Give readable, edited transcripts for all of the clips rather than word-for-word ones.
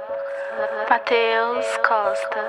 Matheus Costa.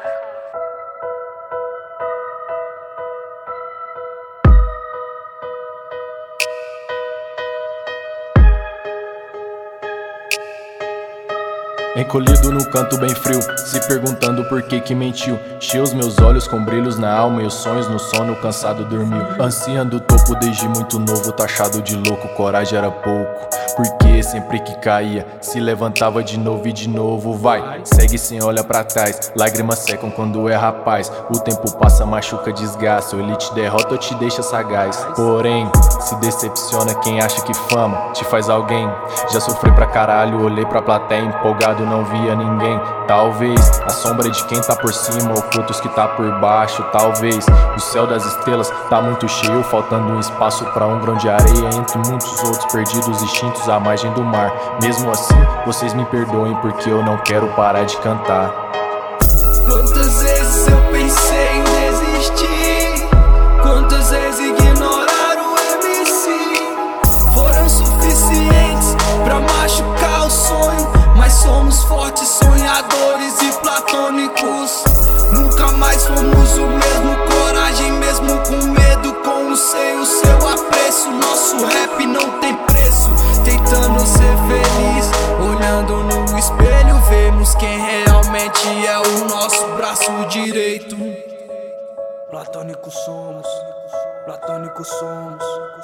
Encolhido no canto bem frio, se perguntando por que mentiu. Cheio os meus olhos com brilhos na alma e os sonhos no sono, cansado dormiu. Ansiando o topo desde muito novo, taxado de louco, coragem era pouco. Porque sempre que caía, se levantava de novo e de novo. Vai, segue sem olhar pra trás, lágrimas secam quando é rapaz. O tempo passa, machuca, desgasta, ou ele te derrota ou te deixa sagaz. Porém, se decepciona quem acha que fama te faz alguém. Já sofri pra caralho, olhei pra plateia empolgado, não via ninguém. Talvez a sombra de quem tá por cima oculta os que tá por baixo. Talvez o céu das estrelas tá muito cheio, faltando um espaço pra um grão de areia entre muitos outros perdidos extintos à margem do mar. Mesmo assim, vocês me perdoem porque eu não quero parar de cantar. Quantas vezes eu pensei em desistir, quantas vezes ignorar o MC foram suficientes pra machucar o sonho. Mas somos fortes, sonhadores e platônicos. Nunca mais fomos o mesmo, coragem mesmo com medo, com o seu apreço. Nosso rap não tem preço, tentando ser feliz. Olhando no espelho vemos quem realmente é o nosso braço direito. Platônicos somos, platônicos somos,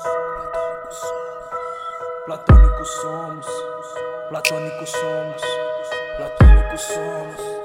platônicos somos, platônicos somos, platônicos somos.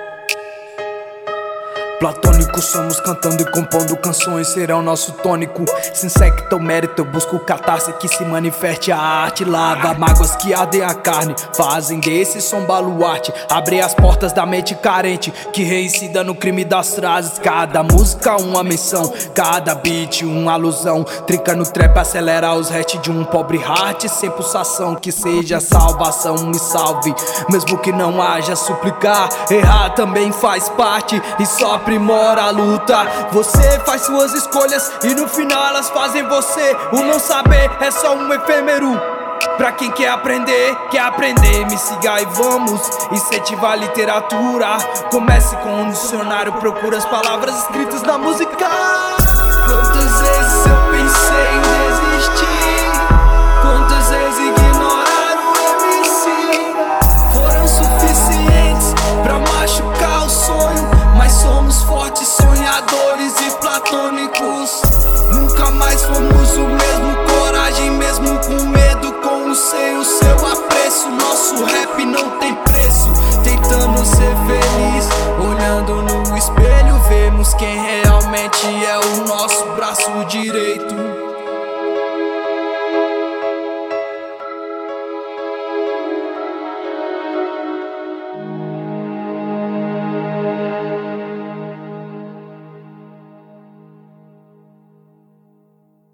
Platônicos somos, cantando e compondo canções, serão nosso tônico. Sem secto ou mérito, eu busco catarse que se manifeste. A arte lava mágoas que ardem a carne, fazem desse som baluarte. Abre as portas da mente carente que reincida no crime das frases. Cada música uma menção, cada beat uma alusão. Trinca no trap, acelera os hats de um pobre heart sem pulsação. Que seja a salvação, me salve, mesmo que não haja suplicar. Errar também faz parte e só aprimora a luta. Você faz suas escolhas e no final elas fazem você. O não saber é só um efêmero. Pra quem quer aprender, me siga e vamos incentivar a literatura. Comece com um dicionário, procura as palavras escritas na música. Quantas vezes eu pensei em desistir, quantas vezes ignorar o MC foram suficientes pra machucar o sonho. Mas somos fortes, sonhadores e platônicos. Nunca mais fomos o mesmo, coragem mesmo com medo, com o seu apreço. Nosso rap não tem preço, tentando ser feliz. Olhando no espelho vemos quem realmente é o nosso braço direito.